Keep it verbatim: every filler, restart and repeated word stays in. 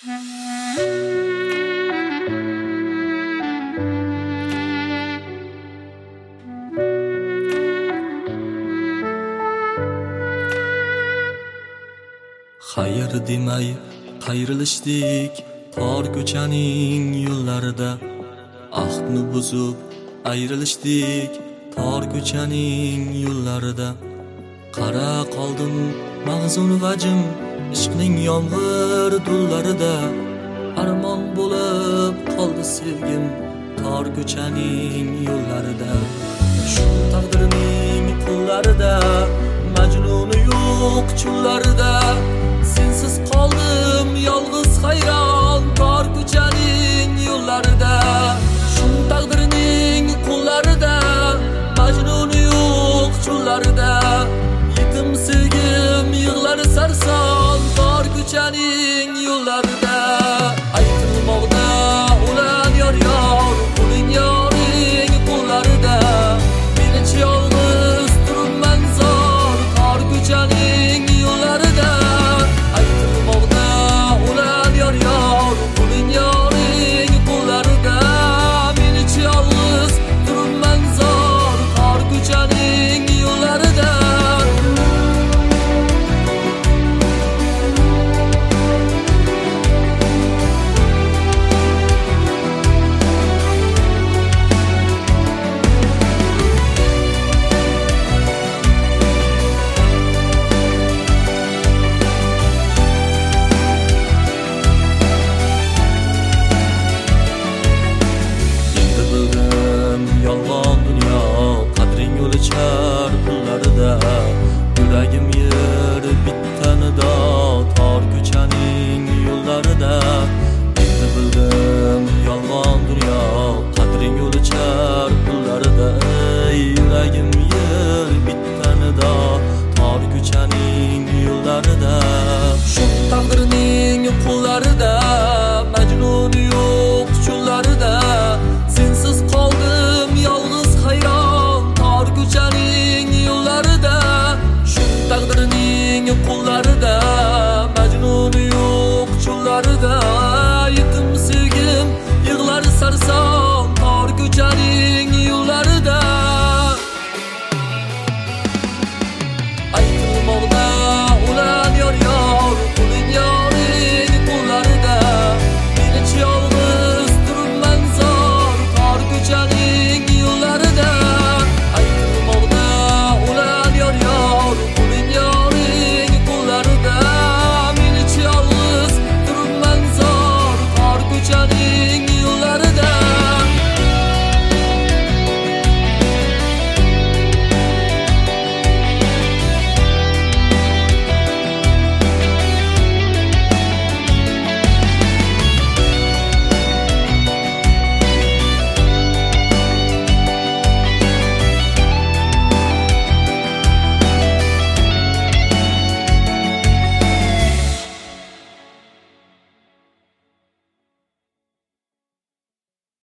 Xayr demay qayrilishdik tor ko'chaning yo'llarida, ahdni buzib ayrilishdik tor ko'chaning yo'llarida. Qara qoldim mag'zun vajim ishqning yomg'ir dullarida, armon bo'lib qoldi sevgim tor ko'chaning yo'llarida. Shu taqdirning qullarida, majnuni yo'q chullarida, sensiz qoldim yolg'iz hayron tor ko'chaning yo'llarida. Shu taqdirning qullarida, majnuni yo'q chullarida, yetim sevgim yig'lar sarson tor ko'chaning yo'llarida. Aytilmoqda ulan yor yor, uning yoring qullarida, menichi yolg'iz turibman zor tor ko'chaning yo'llarida. Aytilmoqda ulan yor yor, uning yoring qullarida, menichi yolg'iz turibman zor tor ko'chaning yo'llarida. Yolg'on dunyo qadring o'lchar pullarida, yuragim yer bittanida tor ko'chaning yo'llarida. Endi bildim yolg'on dunyo qadring o'lchar pullarida, yuragim yer bittanida tor ko'chaning yo'llarida. Shu taqdirning qullarida, majnuni yo'q chullarida, sensiz qoldim yolg'iz hayron tor ko'chaning yo'llarida. Shu taqdirning qullarida, majnuni yo'q chullarida, yetim sevgim yig'lar sarson tor ko'chaning